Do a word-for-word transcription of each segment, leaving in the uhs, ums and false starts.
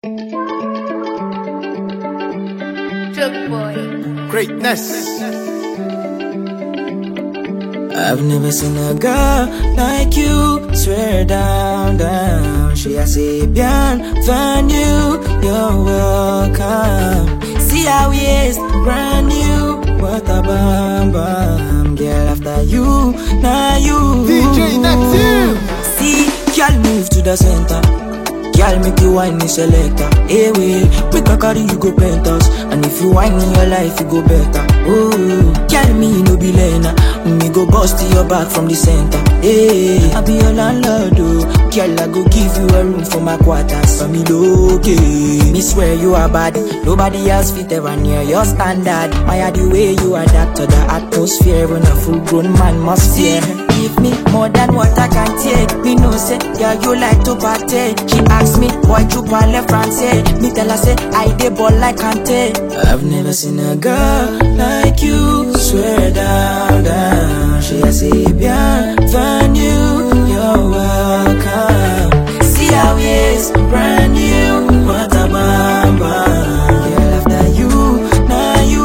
Drug boy. Greatness. I've never seen a girl like you. Swear down, down. She a Bienvenue, you're welcome. See how he is, brand new. What a bam bam. Girl, after you, now you. D J Neptune. See, girl, move to the center. Girl, make you whine me selector. Hey, wait, make a carry you go penthouse. And if you whine in your life, you go better. Oh, girl, me no be lena. Me go bust to your back from the center. Hey, I be your landlord, oh. Girl, I go give you a room for my quarters. For me, okay. Me swear you are bad. Nobody else fit ever near your standard. My the way you adapt to the atmosphere. When a full grown man must fear. Give me more than what I can take. Me no say, yeah, you like to party. She ask me, why you parle français? Me tell her say, I dey ball like Kante. I've never seen a girl like you. Swear down, down. She a say, bienvenue, you're welcome. See how he is, brand new. What a bam bam. Girl, after you, now you.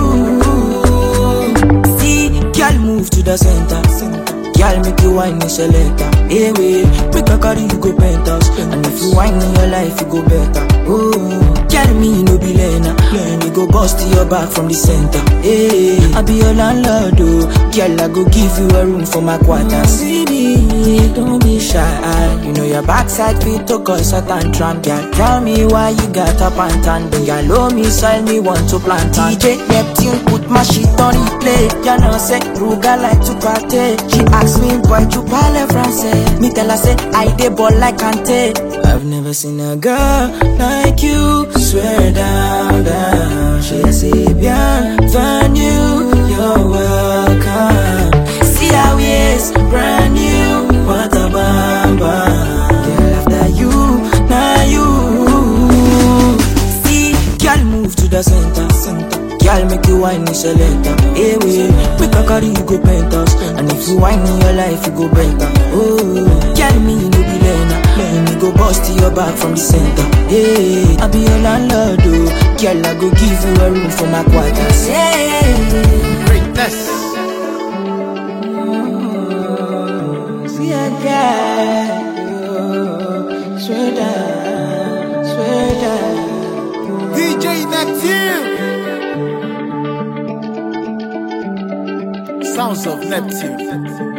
See, girl, move to the center. Girl, make you whine me selector. Hey, wait, make a carry you go penthouse. And if you whine in your life, you go better. Oh, girl, me no be lena. Me go bust to your back from the center. Hey, I be your landlord, oh. Girl, I go give you a room for my quarters. Baby, don't be shy. You know your backside fit to cause a tantrum. Girl, tell me why you got up and tan. Girl, oh me soil me want to plant on. D J Neptune put my shit on replay. You know say, Ruga like to party. She ask me, why you parle français? Me tell her say, I dey ball like Kante. I've never seen a girl like you. Swear down, down. She a say, bienvenue, you're welcome. See how he is, brand new. What a bam bam. Girl, after you, now you. See, girl, move to the center. Girl, make you whine me selector. Hey, wait, make a carry you go penthouse. And if you whine in your life, you go better. Oh, girl, me no be lena. Me go bust to your back from the center. Hey, I be your landlord, oh. Girl, I go give you a room for my quarters. Hey, Greatness. see a guy, oh, swear down, swear down. D J Neptune. Sounds of Neptune.